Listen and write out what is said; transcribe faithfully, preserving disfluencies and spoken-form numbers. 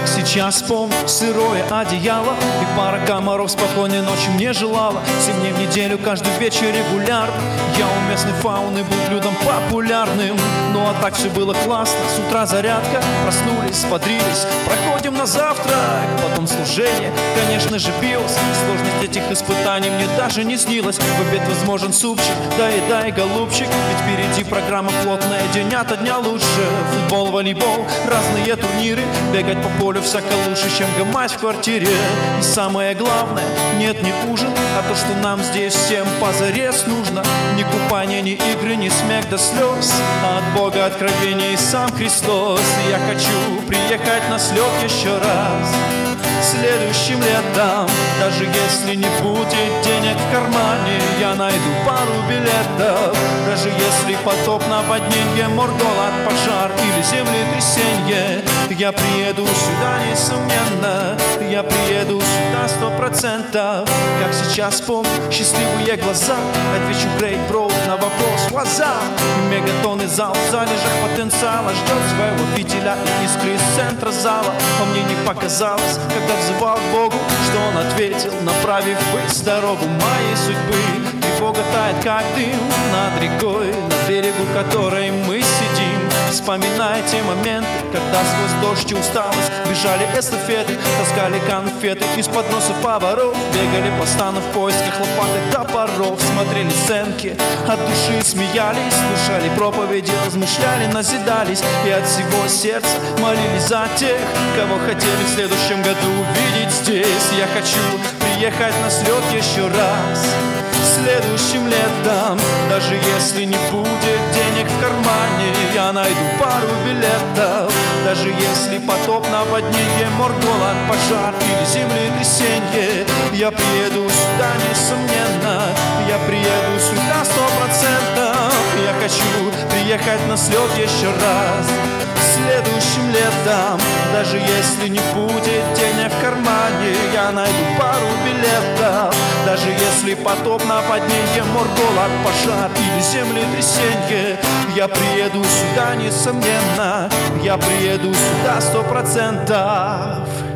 Как сейчас помню сырое одеяло и пара комаров спокойной ночи мне желала. Семь дней в неделю, каждый вечер регулярно я у местной фауны был блюдом популярным. Ну а так все было классно, с утра зарядка, проснулись, бодрились, проходим на завтрак, потом служение, конечно же пилось. Сложность этих испытаний мне даже не снилась. В обед возможен супчик, да и дай, голубчик, ведь впереди программа плотная, день ото дня лучше. Футбол, волейбол, разные турниры, бегать по полю всяко лучше, чем гамать в квартире. И самое главное, нет, не ужин, а то, что нам здесь всем позарез нужно. Ни купание, ни игры, ни смех до слез, а от Бога откровение и сам Христос. И я хочу приехать на слет еще раз следующим летом. Даже если не будет денег в кармане, я найду пару билетов. Даже если потоп, наводнение, мор, голод, пожар или землетрясение, я приеду сюда, несомненно. Я приеду сюда сто процентов. Как сейчас помню счастливые глаза, отвечу great bro на вопрос what's up. Мегатонный зал в залежах потенциала ждет своего фитиля и искры из центра зала. А мне не показалось, когда взывал к Богу, что Он ответил, направив ввысь дорогу моей судьбы. Тревога тает, как дым над рекой, на берегу которой мы сидим. Вспоминая те моменты, когда сквозь дождь и усталость бежали эстафеты, таскали конфеты из-под носа поваров, бегали по стану в поисках лопаток топоров, смотрели сценки, от души смеялись, слушали проповеди, размышляли, назидались и от всего сердца молились за тех, кого хотели в следующем году увидеть здесь. Я хочу приехать на слет еще раз следующим летом. Даже если не будет денег в кармане, я найду пару билетов. Даже если потоп, наводнение, мор, голод, пожар или землетрясение, я приеду сюда, несомненно. Я приеду сюда сто процентов. Я хочу приехать на слет еще раз следующим летом. Даже если не будет денег в кармане, я найду пару билетов. Даже если потоп, наводнение, мор, голод, пожар или землетрясение, я приеду сюда, несомненно. Я приеду сюда сто процентов.